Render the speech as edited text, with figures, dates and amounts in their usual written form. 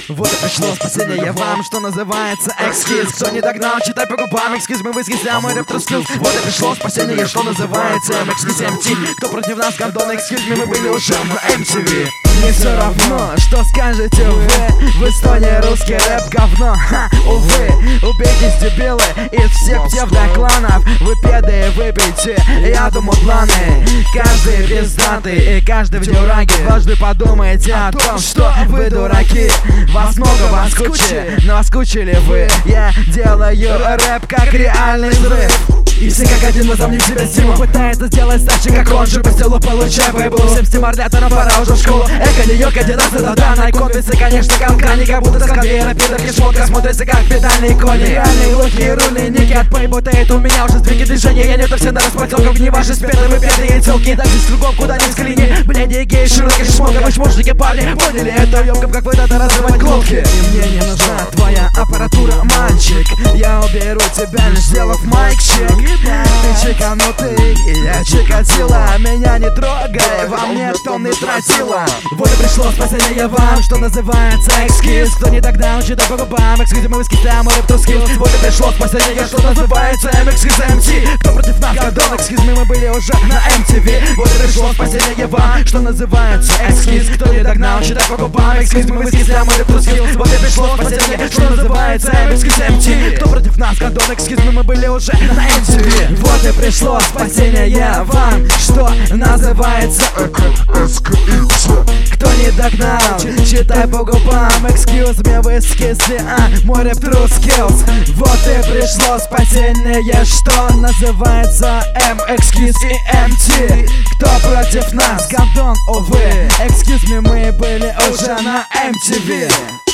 Вот и пришло спасение вам, что называется экскиз. Кто не догнал, читай по губам. Экскиз, мы восхитляем мой рэп трускил. Вот и пришло спасение, что называется экскиз MT. Кто против нас, гондон, экскиз, мы были уже на MTV. Мне все равно, что скажете вы. В Эстонии русский рэп говно, ха, увы. Убейтесь, дебилы, из всех псевдокланов. Вы педы, выпейте, я думаю планы. Каждый пиздатый и каждый в дюраге. Дважды подумайте о том, что вы дураки. Вас много, вас куча, но скучили вы. Я делаю рэп как реальный взрыв. И все как один возомнив себя стимул. Пытается сделать так же, как он же. По стилу получай бэйбл. Всем стиморляторам пора уже в школу. Эко, Нью-Йорк, Адидас, это да. Найконвисы, конечно, галкани. Как будто с конвейера пидорки шмотка смотрится как педальные кони. Реальные луки и рульные ники от Пейбу Тейт. У меня уже сдвиги движения. Я не то все на распотелках. Не ваши спеды, вы пятые телки. Так здесь кругом, куда ни взгляни. Блядь, геи, широкие шмотка. Вы чмошники, парни, поняли это ёбком, как вы надо разрывать глотки. И мне не нужна твоя аппаратура, мальчик. Я уберу тебя, лишь сделав майк-чек. Ты чеканутый, и я чекатила. Меня не трогай, во мне тонны тротила. Вот и пришло спасение вам, что называется экскиз. Кто не догнал, читай по губам. Экскиз, мы восхитляем рэп трускил. Вот и пришло спасение, что называется экскиз MT. Кто против нас, гондон, экскиз, мы были уже на MTV. Вот и пришло спасение вам, что называется экскиз. Кто не догнал, читай по губам. Экскиз, мы восхитляем рэп трускил. Вот и пришло спасение, что называется экскиз MT. Кто против нас, гондон, экскиз, мы были уже на MTV. Вот и пришло спасение вам, что называется экскиз. Кто не догнал, читай по губам. Excuse me, вы скисли, мой рэп true skills. Вот и пришло спасение, что называется экскиз и MT. Кто против нас, гондон, увы. Excuse me, мы были уже на MTV.